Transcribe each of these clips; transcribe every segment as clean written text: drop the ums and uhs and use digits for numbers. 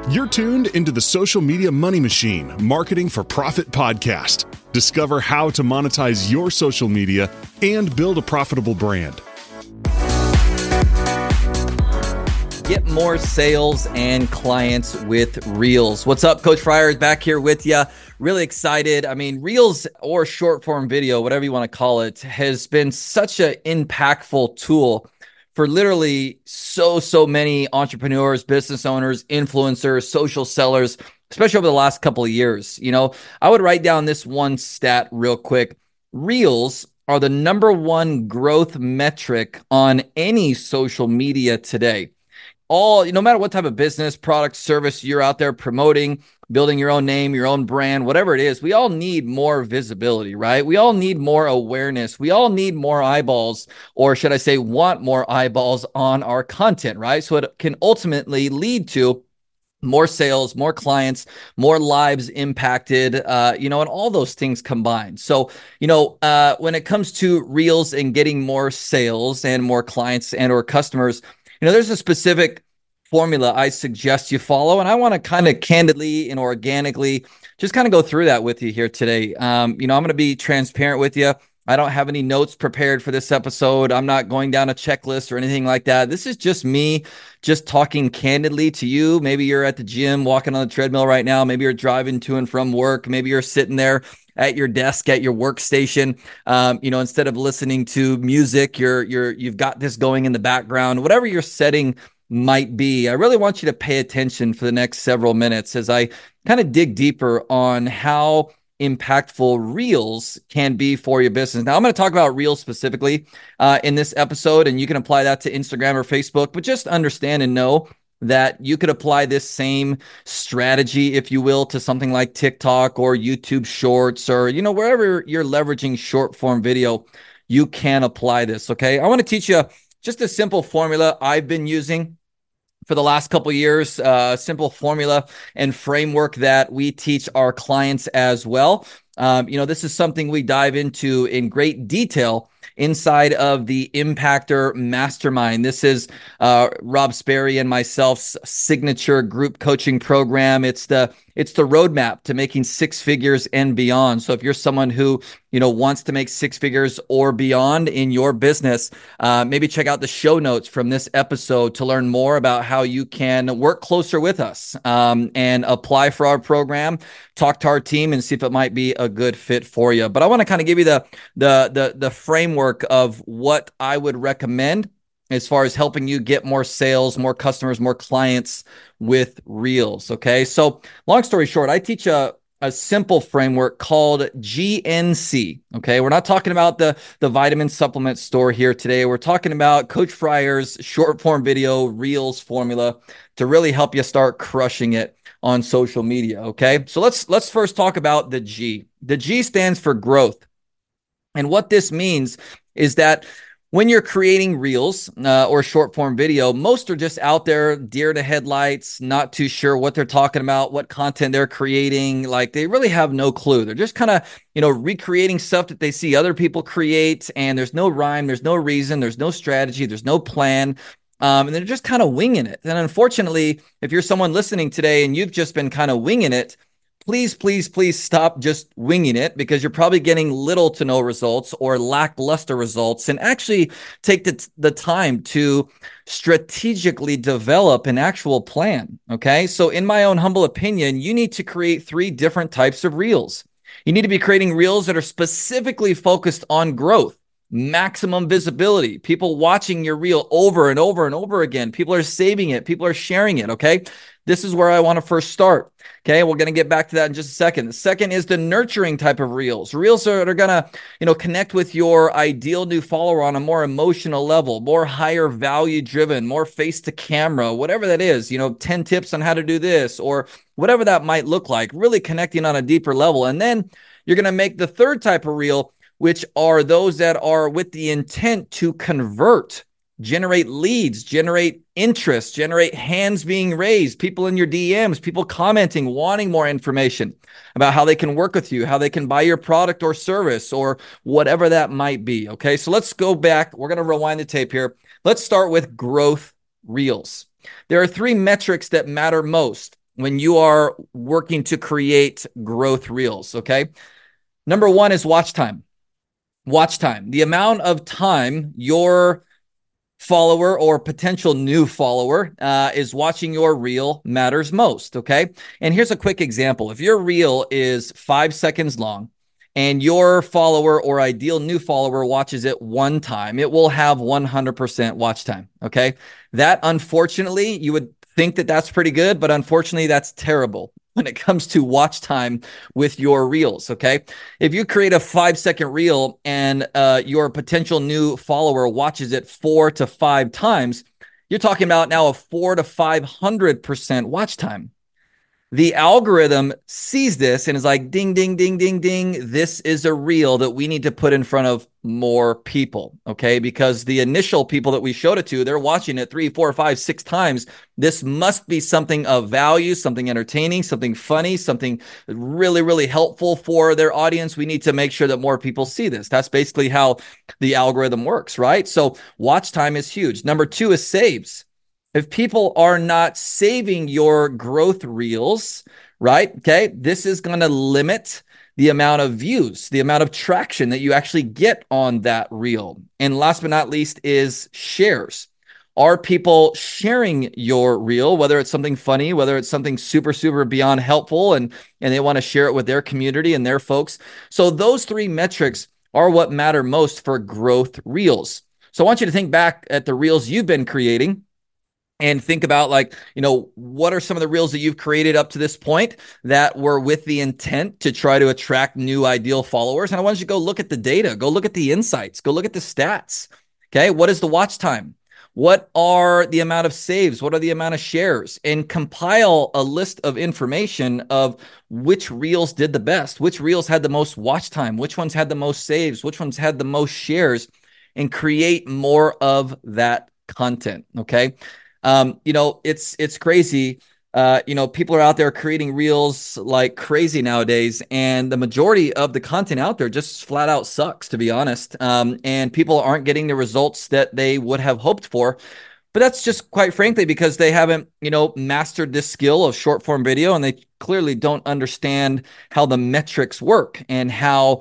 You're tuned into the Social Media Money Machine Marketing for Profit podcast. Discover how to monetize your social media and build a profitable brand. Get more sales and clients with Reels. What's up? Coach Fryer is back here with you. Really excited. I mean, Reels or short form video, whatever you want to call it, has been such an impactful tool for literally so many entrepreneurs, business owners, influencers, social sellers, especially over the last couple of years. You know, I would write down this one stat real quick. Reels are the #1 growth metric on any social media today. No matter what type of business, product, service you're out there promoting, building your own name, your own brand, whatever it is, we all need more visibility, right? We all need more awareness. We all need more eyeballs, or should I say, want more eyeballs on our content, right? So it can ultimately lead to more sales, more clients, more lives impacted, and all those things combined. So, when it comes to Reels and getting more sales and more clients and or customers, there's a specific formula I suggest you follow, and I want to kind of candidly and organically just kind of go through that with you here today. I'm going to be transparent with you. I don't have any notes prepared for this episode. I'm not going down a checklist or anything like that. This is just me just talking candidly to you. Maybe you're at the gym, walking on the treadmill right now. Maybe you're driving to and from work. Maybe you're sitting there at your desk at your workstation. Instead of listening to music, you've got this going in the background. Whatever your setting might be, I really want you to pay attention for the next several minutes as I kind of dig deeper on how impactful Reels can be for your business. Now, I'm going to talk about Reels specifically in this episode, and you can apply that to Instagram or Facebook, but just understand and know that you could apply this same strategy, if you will, to something like TikTok or YouTube Shorts or, wherever you're leveraging short form video, you can apply this, okay? I want to teach you just a simple formula I've been using for the last couple of years, simple formula and framework that we teach our clients as well. This is something we dive into in great detail inside of the Impactor Mastermind. This is Rob Sperry and myself's signature group coaching program. It's the roadmap to making six figures and beyond. So if you're someone who wants to make six figures or beyond in your business, maybe check out the show notes from this episode to learn more about how you can work closer with us and apply for our program, talk to our team, and see if it might be a good fit for you. But I want to kind of give you the framework of what I would recommend as far as helping you get more sales, more customers, more clients with Reels. Okay. So long story short, I teach a simple framework called GNC. Okay. We're not talking about the vitamin supplement store here today. We're talking about Coach Fryer's short form video Reels formula to really help you start crushing it on social media. Okay. So let's first talk about the G. The G stands for growth. And what this means is that when you're creating Reels or short form video, most are just out there, deer to headlights, not too sure what they're talking about, what content they're creating. Like they really have no clue. They're just kind of, recreating stuff that they see other people create. And there's no rhyme, there's no reason, there's no strategy, there's no plan. And they're just kind of winging it. And unfortunately, if you're someone listening today and you've just been kind of winging it, please stop just winging it, because you're probably getting little to no results or lackluster results, and actually take the time to strategically develop an actual plan. Okay. So in my own humble opinion, you need to create 3 different types of Reels. You need to be creating Reels that are specifically focused on growth, maximum visibility, people watching your reel over and over and over again. People are saving it. People are sharing it. Okay. This is where I want to first start. Okay. We're going to get back to that in just a second. The second is the nurturing type of Reels. Reels that are going to, connect with your ideal new follower on a more emotional level, more higher value driven, more face to camera, whatever that is, 10 tips on how to do this or whatever that might look like, really connecting on a deeper level. And then you're going to make the third type of Reel, which are those that are with the intent to convert, generate leads, generate interest, generate hands being raised, people in your DMs, people commenting, wanting more information about how they can work with you, how they can buy your product or service or whatever that might be. Okay, so let's go back. We're going to rewind the tape here. Let's start with growth Reels. There are 3 metrics that matter most when you are working to create growth reels, okay? Number one is watch time. Watch time. The amount of time your follower or potential new follower is watching your reel matters most, okay? And here's a quick example. If your reel is 5 seconds long and your follower or ideal new follower watches it one time, it will have 100% watch time, okay? That, unfortunately, you would think that that's pretty good, but unfortunately, that's terrible when it comes to watch time with your reels, okay? If you create a 5-second reel and your potential new follower watches it 4 to 5 times, you're talking about now a 400 to 500% watch time. The algorithm sees this and is like, ding, ding, ding, ding, ding. This is a reel that we need to put in front of more people, okay? Because the initial people that we showed it to, they're watching it 3, 4, 5, 6 times. This must be something of value, something entertaining, something funny, something really, really helpful for their audience. We need to make sure that more people see this. That's basically how the algorithm works, right? So watch time is huge. Number 2 is saves. If people are not saving your growth reels, right? Okay, this is going to limit the amount of views, the amount of traction that you actually get on that reel. And last but not least is shares. Are people sharing your reel, whether it's something funny, whether it's something super, super beyond helpful, and they want to share it with their community and their folks? So those 3 metrics are what matter most for growth reels. So I want you to think back at the reels you've been creating and think about, like, what are some of the reels that you've created up to this point that were with the intent to try to attract new ideal followers. And I want you to go look at the data, go look at the insights, go look at the stats. Okay. What is the watch time? What are the amount of saves? What are the amount of shares? And compile a list of information of which reels did the best, which reels had the most watch time, which ones had the most saves, which ones had the most shares, and create more of that content. Okay. It's crazy. People are out there creating reels like crazy nowadays, and the majority of the content out there just flat out sucks, to be honest. And people aren't getting the results that they would have hoped for. But that's just, quite frankly, because they haven't, mastered this skill of short form video, and they clearly don't understand how the metrics work and how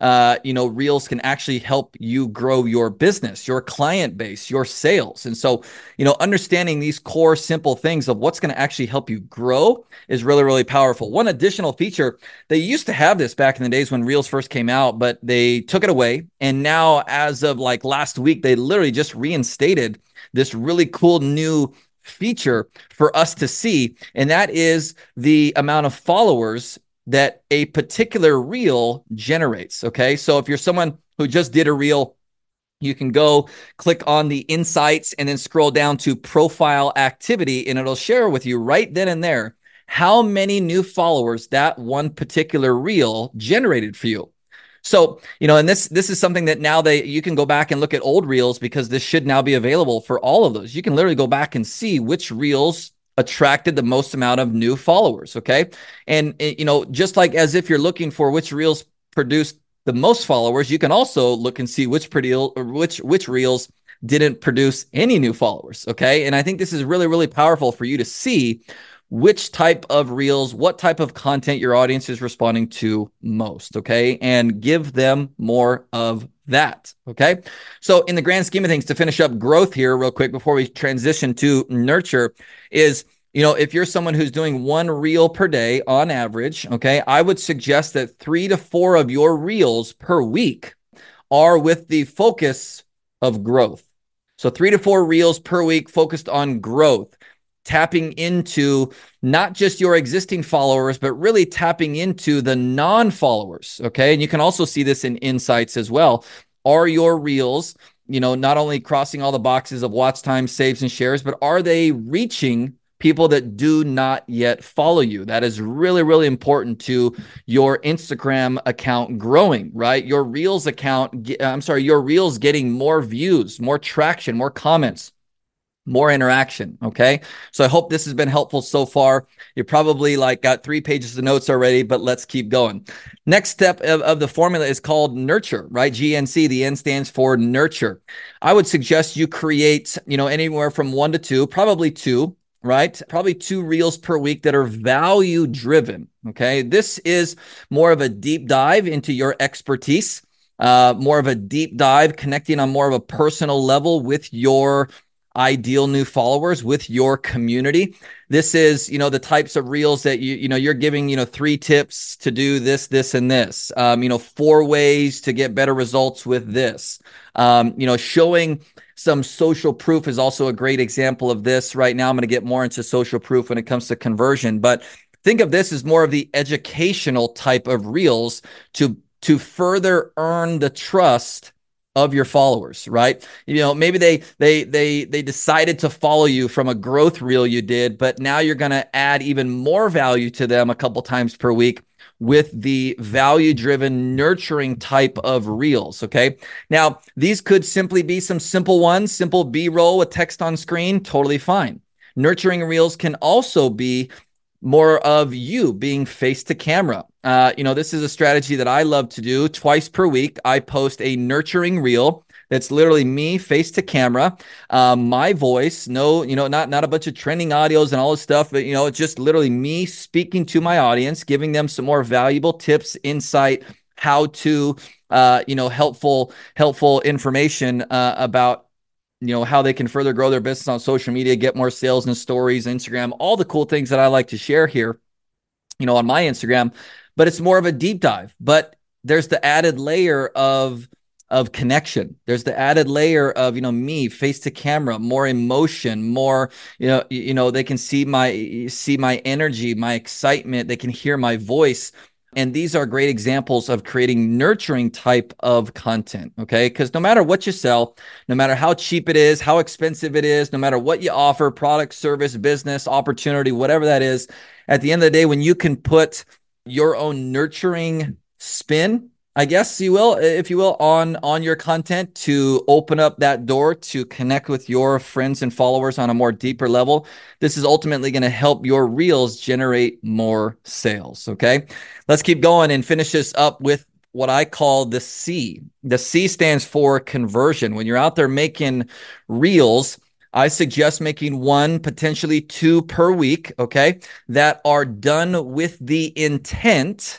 reels can actually help you grow your business, your client base, your sales. And so, understanding these core simple things of what's going to actually help you grow is really, really powerful. One additional feature, they used to have this back in the days when reels first came out, but they took it away. And now, as of like last week, they literally just reinstated this really cool new feature for us to see. And that is the amount of followers that a particular reel generates. Okay. So if you're someone who just did a reel, you can go click on the insights and then scroll down to profile activity, and it'll share with you right then and there how many new followers that one particular reel generated for you. So, and this is something that now you can go back and look at old reels, because this should now be available for all of those. You can literally go back and see which reels attracted the most amount of new followers. Okay. And, just like as if you're looking for which reels produced the most followers, you can also look and see which reels didn't produce any new followers. Okay. And I think this is really, really powerful for you to see which type of reels, what type of content your audience is responding to most. Okay. And give them more of that. Okay. So in the grand scheme of things, to finish up growth here real quick before we transition to nurture, is, if you're someone who's doing 1 reel per day on average, okay, I would suggest that 3 to 4 of your reels per week are with the focus of growth. So 3 to 4 reels per week focused on growth, tapping into not just your existing followers, but really tapping into the non-followers. Okay. And you can also see this in insights as well. Are your reels, not only crossing all the boxes of watch time, saves, and shares, but are they reaching people that do not yet follow you? That is really, really important to your Instagram account growing, right? Your reels getting more views, more traction, more comments, more interaction. Okay. So I hope this has been helpful so far. You probably got 3 pages of notes already, but let's keep going. Next step of the formula is called nurture, right? GNC, the N stands for nurture. I would suggest you create, anywhere from 1 to 2, probably 2 right? Probably 2 reels per week that are value driven. Okay. This is more of a deep dive into your expertise, more of a deep dive connecting on more of a personal level with your ideal new followers, with your community. This is, the types of reels that you're giving, 3 tips to do this, this, and this, 4 ways to get better results with this, showing some social proof is also a great example of this. Right now, I'm going to get more into social proof when it comes to conversion, but think of this as more of the educational type of reels to further earn the trust of your followers, right? Maybe they decided to follow you from a growth reel you did, but now you're going to add even more value to them a couple times per week with the value-driven nurturing type of reels. Okay. Now, these could simply be some simple ones, simple B-roll with text on screen, totally fine. Nurturing reels can also be more of you being face to camera. This is a strategy that I love to do. Twice per week, I post a nurturing reel that's literally me face to camera, my voice, not a bunch of trending audios and all this stuff, but, it's just literally me speaking to my audience, giving them some more valuable tips, insight, how to, helpful information about how they can further grow their business on social media, get more sales and stories, Instagram, all the cool things that I like to share here, on my Instagram. But it's more of a deep dive. But there's the added layer of connection. There's the added layer of, me face to camera, more emotion, more, they can see my energy, my excitement. They can hear my voice. And these are great examples of creating nurturing type of content, okay? Because no matter what you sell, no matter how cheap it is, how expensive it is, no matter what you offer, product, service, business, opportunity, whatever that is, at the end of the day, when you can put your own nurturing spin, I guess if you will, on your content to open up that door to connect with your friends and followers on a more deeper level, this is ultimately going to help your reels generate more sales. Okay, let's keep going and finish this up with what I call the C. The C stands for conversion. When you're out there making reels, I suggest making 1, potentially 2 per week, okay, that are done with the intent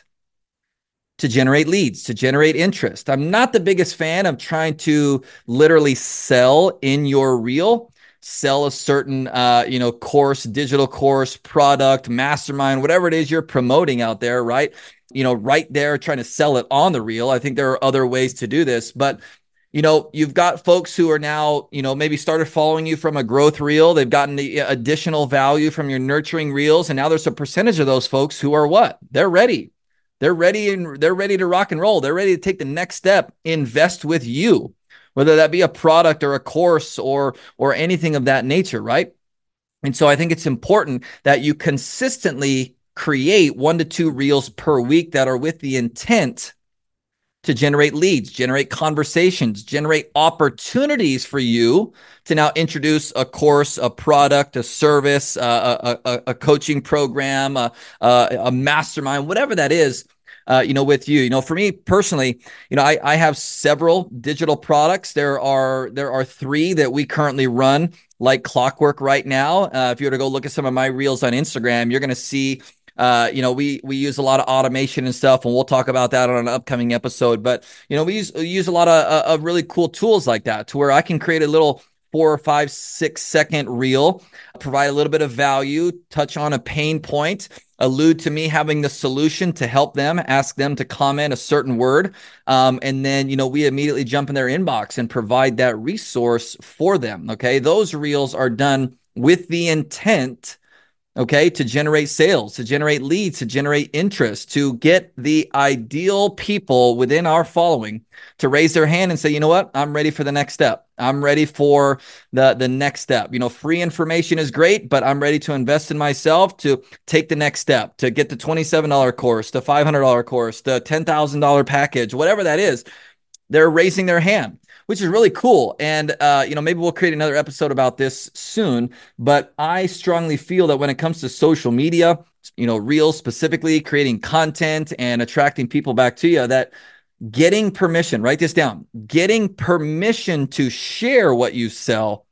to generate leads, to generate interest. I'm not the biggest fan of trying to literally sell in your reel, sell a certain, course, digital course, product, mastermind, whatever it is you're promoting out there, right? Right there, trying to sell it on the reel. I think there are other ways to do this, but you've got folks who are now, maybe started following you from a growth reel. They've gotten the additional value from your nurturing reels. And now there's a percentage of those folks who are what? They're ready. They're ready to rock and roll. They're ready to take the next step, invest with you, whether that be a product or a course or anything of that nature, right? And so I think it's important that you consistently create 1 to 2 reels per week that are with the intent to generate leads, generate conversations, generate opportunities for you to now introduce a course, a product, a service, a coaching program, a mastermind, whatever that is, with you. For me personally, I have several digital products. There are 3 that we currently run like clockwork right now. If you were to go look at some of my reels on Instagram, you're going to see we use a lot of automation and stuff, and we'll talk about that on an upcoming episode. But, we use a lot of really cool tools like that to where I can create a little 4 or 5, 6 second reel, provide a little bit of value, touch on a pain point, allude to me having the solution to help them, ask them to comment a certain word. And then, we immediately jump in their inbox and provide that resource for them. Okay. Those reels are done with the intent, okay, to generate sales, to generate leads, to generate interest, to get the ideal people within our following to raise their hand and say, you know what, I'm ready for the next step. I'm ready for the next step. Free information is great, but I'm ready to invest in myself to take the next step, to get the $27 course, the $500 course, the $10,000 package, whatever that is. They're raising their hand, which is really cool. And, maybe we'll create another episode about this soon, but I strongly feel that when it comes to social media, reels specifically, creating content and attracting people back to you, that getting permission, write this down, getting permission to share what you sell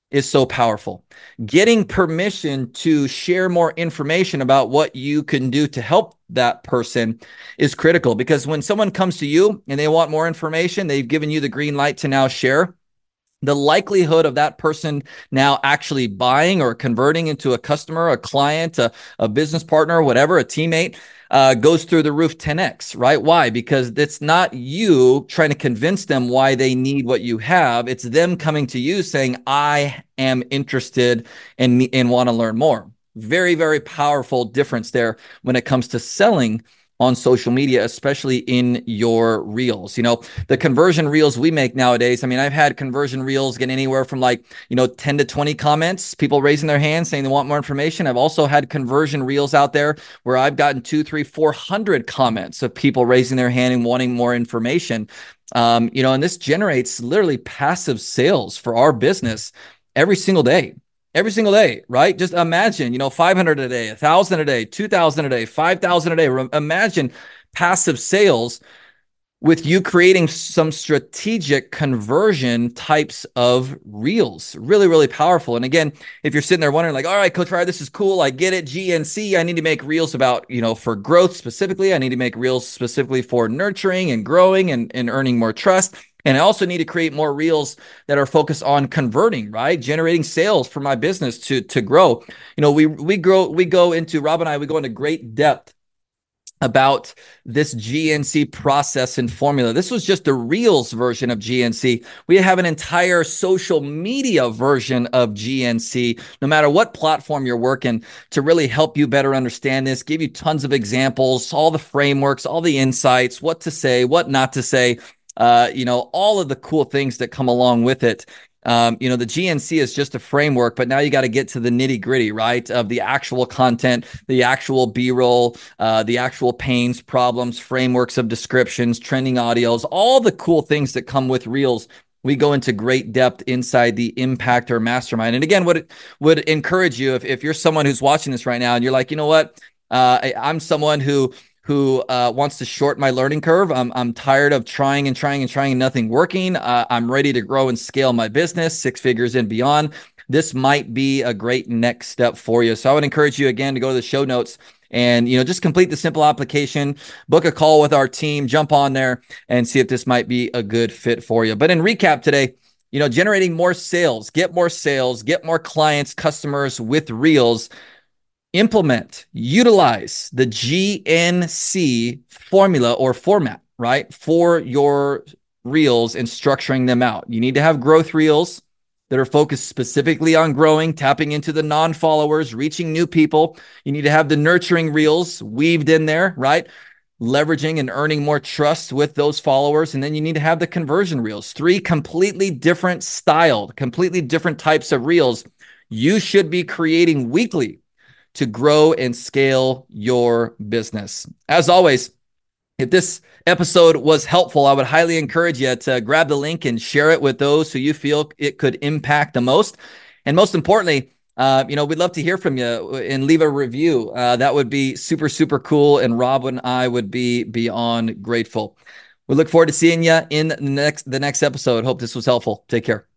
is so powerful. Getting permission to share more information about what you can do to help that person is critical, because when someone comes to you and they want more information, they've given you the green light to now share. The likelihood of that person now actually buying or converting into a customer, a client, a business partner, whatever, a teammate, goes through the roof 10x, right? Why? Because it's not you trying to convince them why they need what you have. It's them coming to you saying, I am interested and want to learn more. Very, very powerful difference there when it comes to selling on social media, especially in your reels. The conversion reels we make nowadays, I mean, I've had conversion reels get anywhere from 10 to 20 comments, people raising their hands saying they want more information. I've also had conversion reels out there where I've gotten 200, 300, 400 comments of people raising their hand and wanting more information. And this generates literally passive sales for our business every single day. Every single day, right? Just imagine, 500 a day, 1,000 a day, 2,000 a day, 5,000 a day. Imagine passive sales with you creating some strategic conversion types of reels. Really, really powerful. And again, if you're sitting there wondering all right, Coach Fryer, this is cool. I get it. GNC, I need to make reels about, for growth specifically. I need to make reels specifically for nurturing and growing and earning more trust. And I also need to create more reels that are focused on converting, right? Generating sales for my business to grow. We go into great depth about this GNC process and formula. This was just the Reels version of GNC. We have an entire social media version of GNC, no matter what platform you're working, to really help you better understand this, give you tons of examples, all the frameworks, all the insights, what to say, what not to say, all of the cool things that come along with it. The GNC is just a framework, but now you got to get to the nitty gritty, right? Of the actual content, the actual B-roll, the actual pains, problems, frameworks of descriptions, trending audios, all the cool things that come with Reels. We go into great depth inside the Impactor Mastermind. And again, would encourage you, if you're someone who's watching this right now and you're like, you know what? I'm someone who wants to shorten my learning curve. I'm tired of trying and nothing working. I'm ready to grow and scale my business 6 figures and beyond. This might be a great next step for you. So I would encourage you again to go to the show notes and just complete the simple application, book a call with our team, jump on there and see if this might be a good fit for you. But in recap today, generating more sales, get more clients, customers with Reels. Implement, utilize the GNC formula or format, right, for your reels and structuring them out. You need to have growth reels that are focused specifically on growing, tapping into the non-followers, reaching new people. You need to have the nurturing reels weaved in there, right? Leveraging and earning more trust with those followers. And then you need to have the conversion reels, 3 completely different styled, completely different types of reels you should be creating weekly to grow and scale your business. As always, if this episode was helpful, I would highly encourage you to grab the link and share it with those who you feel it could impact the most. And most importantly, we'd love to hear from you and leave a review. That would be super, super cool. And Rob and I would be beyond grateful. We look forward to seeing you in the next episode. Hope this was helpful. Take care.